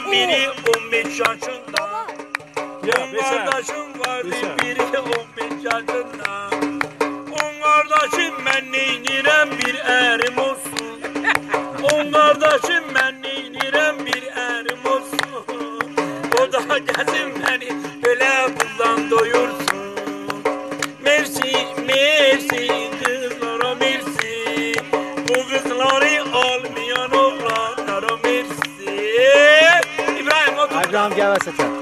biri 15 yaşında. On kardeşim vardı biri 15 yaşında. On kardeşim ben neynirem bir erim olsun. On kardeşim ben neynirem bir erim olsun. O da gelsin beni böyle bundan doyursun. Mersi, mersi kızlara mersi. Bu kızları almayan oğlanlara mersi. İbrahim otur. İbrahim gel ve seçer.